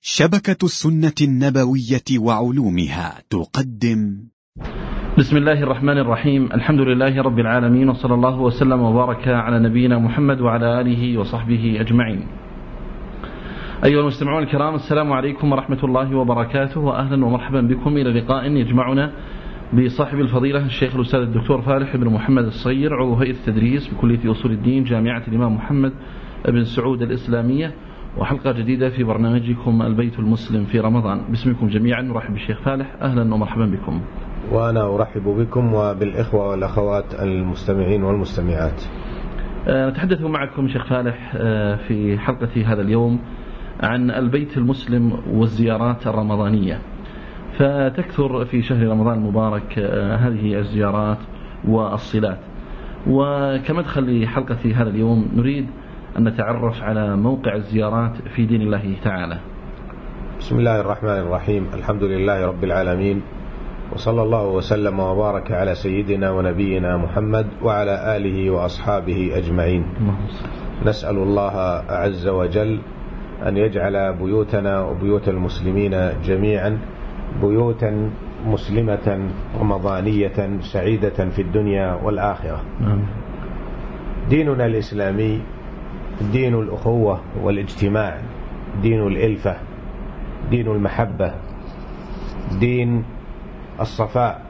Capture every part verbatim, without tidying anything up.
شبكة السنة النبوية وعلومها تقدم. بسم الله الرحمن الرحيم. الحمد لله رب العالمين، وصلى الله وسلم وبارك على نبينا محمد وعلى آله وصحبه أجمعين. أيها المستمعون الكرام، السلام عليكم ورحمة الله وبركاته، وأهلا ومرحبا بكم إلى لقاء يجمعنا بصاحب الفضيلة الشيخ الأستاذ الدكتور فالح بن محمد الصغير، عضو هيئة التدريس بكلية أصول الدين جامعة الإمام محمد بن سعود الإسلامية، وحلقة جديدة في برنامجكم البيت المسلم في رمضان. باسمكم جميعا نرحب بالشيخ فالح، أهلا ومرحبا بكم. وأنا أرحب بكم وبالإخوة والأخوات المستمعين والمستمعات. نتحدث معكم شيخ فالح في حلقة هذا اليوم عن البيت المسلم والزيارات الرمضانية. فتكثر في شهر رمضان المبارك هذه الزيارات والصلات، وكمدخل لحلقة هذا اليوم نريد أن نتعرف على موقع الزيارات في دين الله تعالى. بسم الله الرحمن الرحيم. الحمد لله رب العالمين، وصلى الله وسلم وبارك على سيدنا ونبينا محمد وعلى آله وأصحابه أجمعين. نسأل الله عز وجل أن يجعل بيوتنا وبيوت المسلمين جميعا بيوتا مسلمة رمضانية سعيدة في الدنيا والآخرة. ديننا الإسلامي دين الأخوة والاجتماع، دين الإلفة، دين المحبة، دين الصفاء،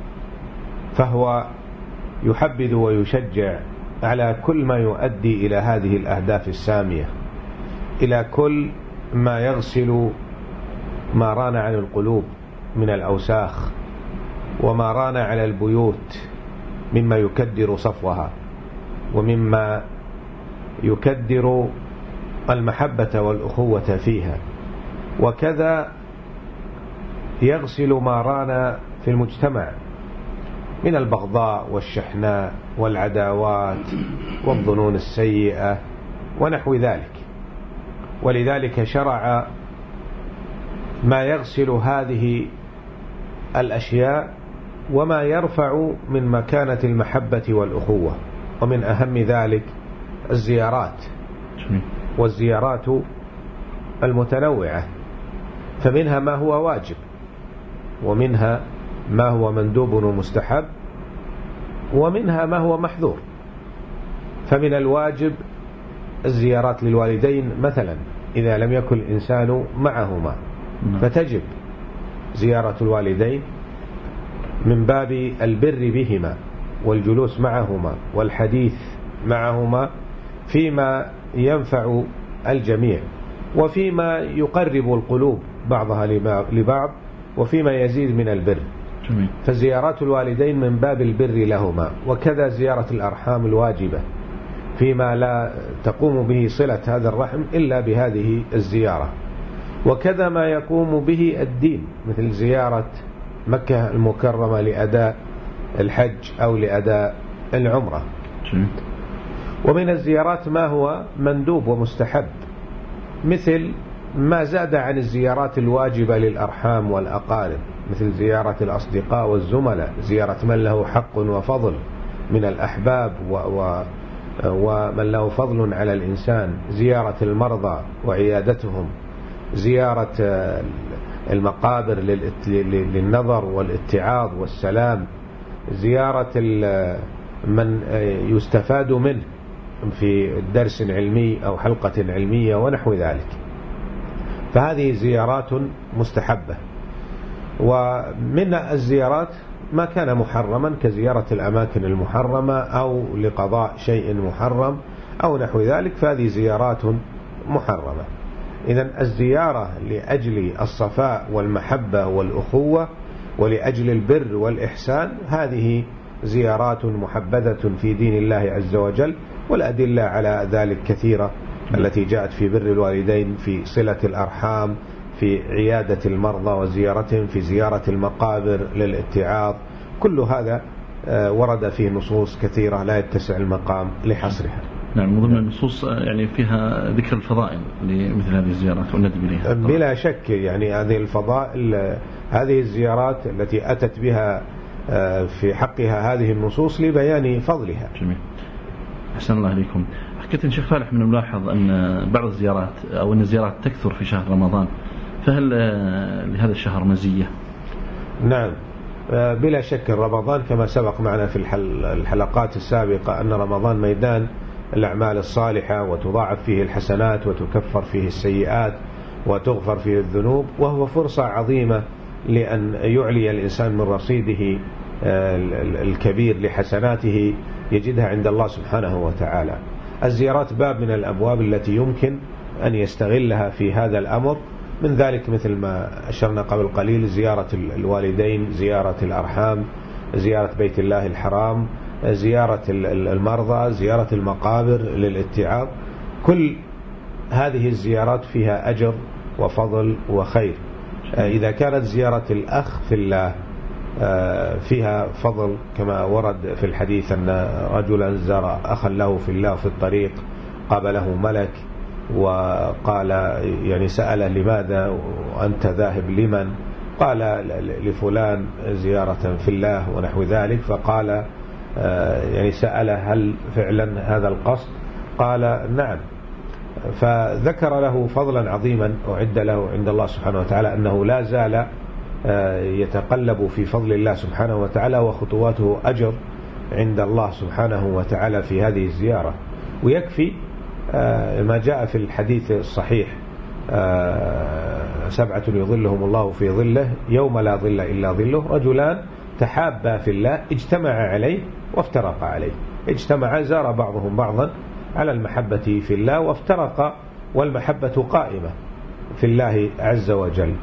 فهو يحبذ ويشجع على كل ما يؤدي إلى هذه الأهداف السامية، إلى كل ما يغسل ما ران عن القلوب من الأوساخ وما ران على البيوت مما يكدر صفوها ومما يكدر المحبة والأخوة فيها، وكذا يغسل ما ران في المجتمع من البغضاء والشحناء والعداوات والظنون السيئة ونحو ذلك. ولذلك شرع ما يغسل هذه الأشياء وما يرفع من مكانة المحبة والأخوة، ومن أهم ذلك الزيارات، والزيارات المتنوعة، فمنها ما هو واجب ومنها ما هو مندوب ومستحب ومنها ما هو محظور. فمن الواجب الزيارات للوالدين مثلا إذا لم يكن الإنسان معهما، فتجب زيارة الوالدين من باب البر بهما والجلوس معهما والحديث معهما فيما ينفع الجميع، وفيما يقرب القلوب بعضها لبعض، وفيما يزيد من البر. فزيارات الوالدين من باب البر لهما، وكذا زيارة الأرحام الواجبة فيما لا تقوم به صلة هذا الرحم إلا بهذه الزيارة، وكذا ما يقوم به الدين مثل زيارة مكة المكرمة لأداء الحج أو لأداء العمرة. ومن الزيارات ما هو مندوب ومستحب، مثل ما زاد عن الزيارات الواجبة للأرحام والأقارب، مثل زيارة الأصدقاء والزملاء، زيارة من له حق وفضل من الأحباب و و ومن له فضل على الإنسان، زيارة المرضى وعيادتهم، زيارة المقابر للنظر والاتعاظ والسلام، زيارة من يستفاد منه في درس علمي أو حلقة علمية ونحو ذلك. فهذه زيارات مستحبة. ومن الزيارات ما كان محرما كزيارة الأماكن المحرمة أو لقضاء شيء محرم أو نحو ذلك، فهذه زيارات محرمة. إذن الزيارة لأجل الصفاء والمحبة والأخوة ولأجل البر والإحسان هذه زيارات محبذة في دين الله عز وجل، والأدلة على ذلك كثيرة التي جاءت في بر الوالدين، في صلة الأرحام، في عيادة المرضى وزيارتهم، في زيارة المقابر للاتعاظ. كل هذا ورد فيه نصوص كثيرة لا يتسع المقام لحصرها. نعم، من ضمن النصوص يعني فيها ذكر الفضائل لمثل هذه الزيارات والندب إليها بلا شك. يعني هذه الفضائل، هذه الزيارات التي أتت بها في حقها هذه النصوص لبيان فضلها. جميل، أحسن الله عليكم. حكيت شيخ فالح من الملاحظ أن بعض الزيارات أو أن الزيارات تكثر في شهر رمضان فهل لهذا الشهر مزية؟ نعم بلا شك. رمضان كما سبق معنا في الحلقات السابقة أن رمضان ميدان الأعمال الصالحة، وتضاعف فيه الحسنات وتكفر فيه السيئات وتغفر فيه الذنوب، وهو فرصة عظيمة لأن يعلي الإنسان من رصيده الكبير لحسناته يجدها عند الله سبحانه وتعالى. الزيارات باب من الأبواب التي يمكن أن يستغلها في هذا الأمر، من ذلك مثل ما أشرنا قبل قليل زيارة الوالدين، زيارة الأرحام، زيارة بيت الله الحرام، زيارة المرضى، زيارة المقابر للاتعاظ. كل هذه الزيارات فيها أجر وفضل وخير. إذا كانت زيارة الأخ في الله فيها فضل كما ورد في الحديث أن رجلا زار أخا له في الله في الطريق قابله ملك وقال يعني سأله لماذا وأنت ذاهب لمن؟ قال لفلان زيارة في الله ونحو ذلك، فقال يعني سأله هل فعلا هذا القصد؟ قال نعم. فذكر له فضلا عظيما أعد له عند الله سبحانه وتعالى، أنه لا زال يتقلب في فضل الله سبحانه وتعالى وخطواته أجر عند الله سبحانه وتعالى في هذه الزيارة. ويكفي ما جاء في الحديث الصحيح سبعة يظلهم الله في ظله يوم لا ظل إلا ظله، رجلان تحابا في الله اجتمع عليه وافترق عليه. اجتمع زار بعضهم بعضا على المحبة في الله، وافترق والمحبة قائمة في الله عز وجل.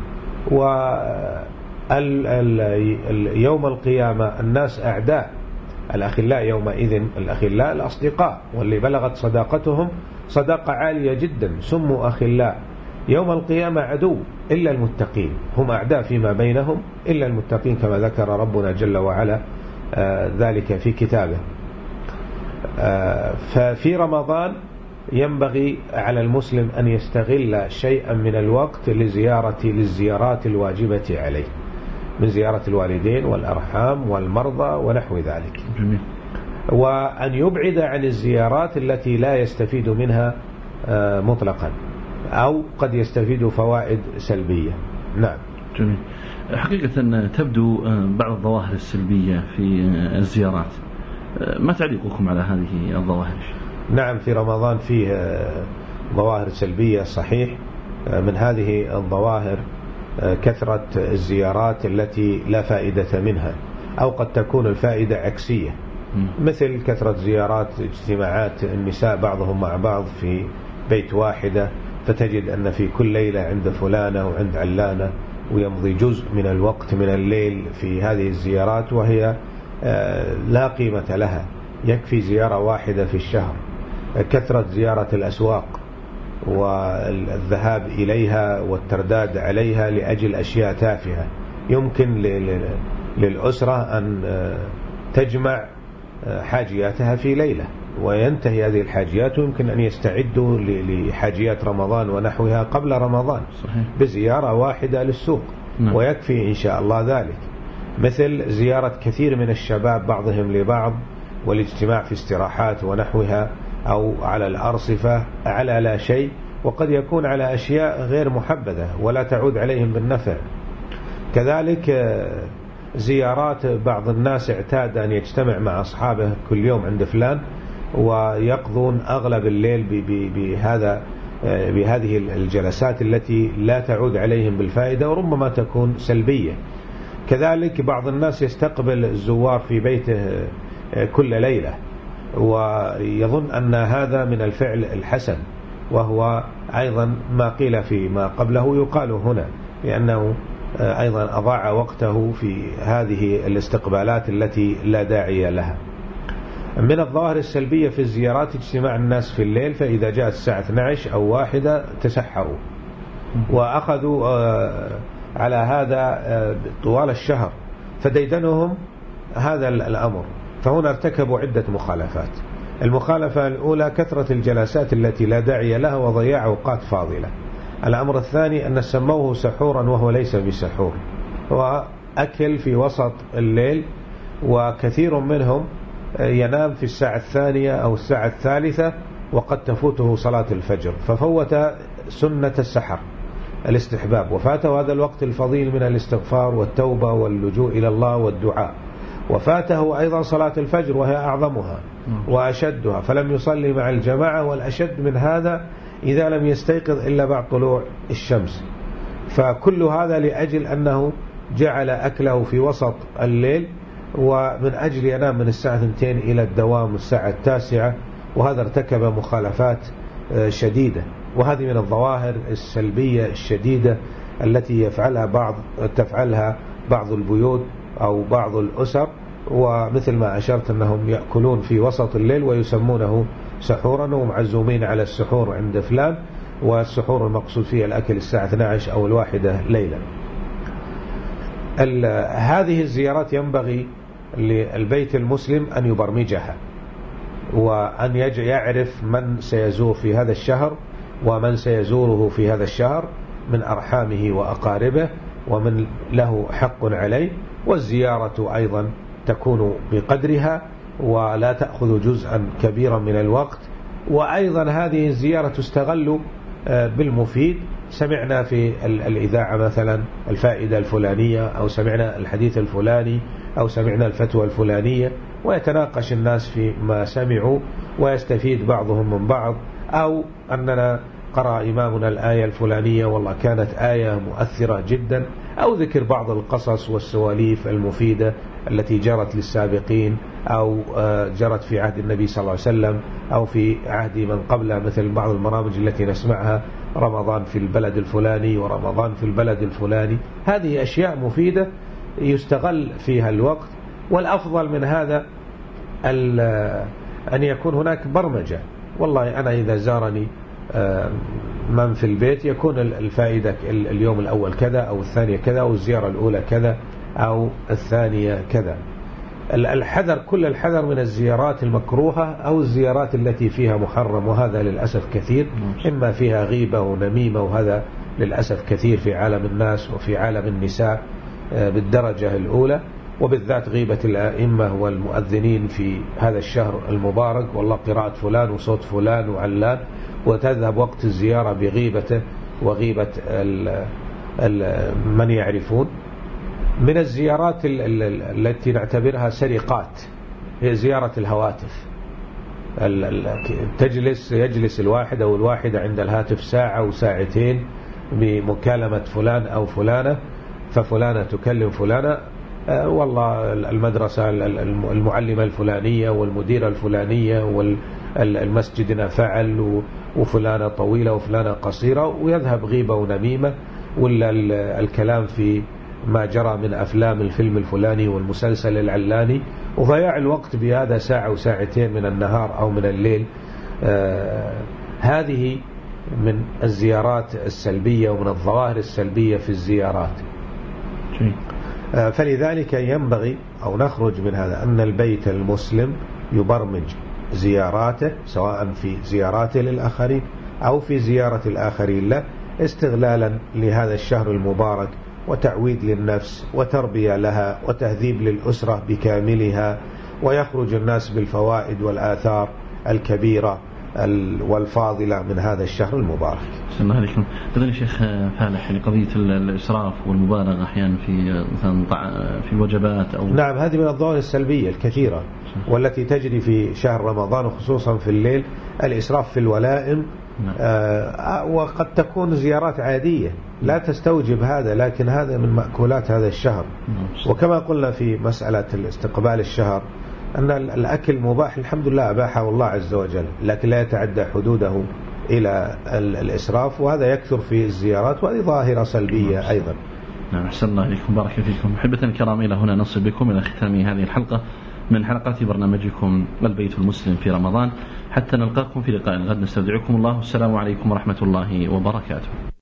ويوم القيامة الناس أعداء، الأخلاء يومئذ الأخلاء الأصدقاء، واللي بلغت صداقتهم صداقة عالية جدا سموا أخلاء. يوم القيامة عدو إلا المتقين، هم أعداء فيما بينهم إلا المتقين كما ذكر ربنا جل وعلا آه ذلك في كتابه. آه ففي رمضان ينبغي على المسلم أن يستغل شيئا من الوقت لزيارة للزيارات الواجبة عليه، من زيارة الوالدين والأرحام والمرضى ونحو ذلك، وأن يبعد عن الزيارات التي لا يستفيد منها آه مطلقا أو قد يستفيد فوائد سلبية. نعم. جميل. حقيقة تبدو بعض الظواهر السلبية في الزيارات، ما تعليقكم على هذه الظواهر؟ نعم في رمضان فيه ظواهر سلبية صحيح. من هذه الظواهر كثرة الزيارات التي لا فائدة منها، أو قد تكون الفائدة عكسية، مثل كثرة زيارات اجتماعات النساء بعضهم مع بعض في بيت واحدة، فتجد أن في كل ليلة عند فلانة وعند علانة، ويمضي جزء من الوقت من الليل في هذه الزيارات وهي لا قيمة لها. يكفي زيارة واحدة في الشهر. كثرة زيارة الأسواق والذهاب إليها والترداد عليها لأجل أشياء تافهة يمكن للأسرة أن تجمع حاجياتها في ليلة وينتهي هذه الحاجيات، ويمكن أن يستعدوا لحاجيات رمضان ونحوها قبل رمضان. صحيح. بزيارة واحدة للسوق. نعم. ويكفي إن شاء الله ذلك. مثل زيارة كثير من الشباب بعضهم لبعض والاجتماع في استراحات ونحوها أو على الأرصفة على لا شيء، وقد يكون على أشياء غير محبذة ولا تعود عليهم بالنفع. كذلك زيارات بعض الناس اعتاد أن يجتمع مع أصحابه كل يوم عند فلان ويقضون أغلب الليل بهذا بهذه الجلسات التي لا تعود عليهم بالفائدة وربما تكون سلبية. كذلك بعض الناس يستقبل الزوار في بيته كل ليلة ويظن أن هذا من الفعل الحسن، وهو أيضا ما قيل فيما قبله يقال هنا، لأنه أيضا أضاع وقته في هذه الاستقبالات التي لا داعي لها. من الظواهر السلبية في الزيارات اجتماع الناس في الليل، فإذا جاءت الساعة اثنتي عشرة أو واحدة تسحروا، وأخذوا على هذا طوال الشهر، فديدنهم هذا الأمر، فهنا ارتكبوا عدة مخالفات. المخالفة الأولى كثرة الجلسات التي لا داعي لها وضياع أوقات فاضلة. الأمر الثاني أن سموه سحورا وهو ليس بسحور، هو أكل في وسط الليل، وكثير منهم ينام في الساعة الثانية أو الساعة الثالثة وقد تفوته صلاة الفجر، ففوت سنة السحر. الاستحباب، وفاته هذا الوقت الفضيل من الاستغفار والتوبة واللجوء إلى الله والدعاء، وفاته أيضا صلاة الفجر وهي أعظمها وأشدها، فلم يصلي مع الجماعة، والأشد من هذا إذا لم يستيقظ إلا بعد طلوع الشمس. فكل هذا لأجل أنه جعل أكله في وسط الليل، ومن أجل ينام من الساعة اثنتين إلى الدوام الساعة التاسعة، وهذا ارتكب مخالفات شديدة. وهذه من الظواهر السلبية الشديدة التي يفعلها بعض تفعلها بعض البيوت أو بعض الأسر، ومثل ما أشرت أنهم يأكلون في وسط الليل ويسمونه سحورا، ومعزومين على السحور عند فلان، والسحور المقصود فيه الأكل الساعة اثنتي عشرة أو الواحدة ليلا. هذه الزيارات ينبغي للبيت المسلم أن يبرمجها، وأن يعرف من سيزور في هذا الشهر ومن سيزوره في هذا الشهر من أرحامه وأقاربه ومن له حق عليه، والزيارة أيضا تكون بقدرها ولا تأخذ جزءا كبيرا من الوقت. وأيضا هذه الزيارة تستغل بالمفيد، سمعنا في الإذاعة مثلا الفائدة الفلانية، أو سمعنا الحديث الفلاني، أو سمعنا الفتوى الفلانية، ويتناقش الناس في ما سمعوا ويستفيد بعضهم من بعض، أو أننا قرأ إمامنا الآية الفلانية والله كانت آية مؤثرة جدا، أو ذكر بعض القصص والسواليف المفيدة التي جرت للسابقين، أو جرت في عهد النبي صلى الله عليه وسلم أو في عهد من قبله، مثل بعض البرامج التي نسمعها رمضان في البلد الفلاني ورمضان في البلد الفلاني. هذه أشياء مفيدة يستغل فيها الوقت. والأفضل من هذا أن يكون هناك برمجة، والله أنا إذا زارني من في البيت يكون الفائدة اليوم الأول كذا، أو الثانية كذا، أو الزيارة الأولى كذا، أو الثانية كذا. الحذر، كل الحذر من الزيارات المكروهة أو الزيارات التي فيها محرم، وهذا للأسف كثير، إما فيها غيبة ونميمة، وهذا للأسف كثير في عالم الناس وفي عالم النساء بالدرجة الأولى، وبالذات غيبة الأئمة والمؤذنين في هذا الشهر المبارك، والله قراءة فلان وصوت فلان وعلان، وتذهب وقت الزيارة بغيبته وغيبة ال ال من يعرفون. من الزيارات التي نعتبرها سرقات هي زيارة الهواتف. تجلس يجلس الواحد أو الواحدة عند الهاتف ساعة وساعتين بمكالمة فلان أو فلانة، ففلانة تكلم فلانة، والله المدرسة المعلمة الفلانية والمديرة الفلانية والمسجدنا فعل، وفلانة طويلة وفلانة قصيرة، ويذهب غيبة ونميمة، ولا الكلام في ما جرى من أفلام الفيلم الفلاني والمسلسل العلاني، وضياع الوقت بهذا ساعة وساعتين من النهار أو من الليل. آه هذه من الزيارات السلبية ومن الظواهر السلبية في الزيارات. آه فلذلك ينبغي أو نخرج من هذا أن البيت المسلم يبرمج زياراته، سواء في زياراته للآخرين أو في زيارة الآخرين له، استغلالا لهذا الشهر المبارك، وتعويد للنفس وتربية لها وتهذيب للأسرة بكاملها، ويخرج الناس بالفوائد والآثار الكبيرة والفاضلة من هذا الشهر المبارك. بسم الله عليكم. أظن شيخ فالح يعني قضية الإسراف والمبالغة أحيانا في مثلا في الوجبات أو نعم، هذه من الظواهر السلبية الكثيرة والتي تجري في شهر رمضان، وخصوصا في الليل، الإسراف في الولائم. نعم. آه وقد تكون زيارات عادية لا تستوجب هذا، لكن هذا من مأكولات هذا الشهر. نعم. وكما قلنا في مسألة الاستقبال الشهر أن الأكل مباح الحمد لله، أباحه الله عز وجل، لكن لا يتعدى حدوده إلى الإسراف، وهذا يكثر في الزيارات، وهذه ظاهرة سلبية. نعم. أيضا. نعم. أحسن الله إليكم، بارك فيكم. محبة الكرام، إلى هنا نصل بكم إلى ختام هذه الحلقة من حلقات برنامجكم البيت المسلم في رمضان، حتى نلقاكم في لقاء غد، نستودعكم الله، والسلام عليكم ورحمة الله وبركاته.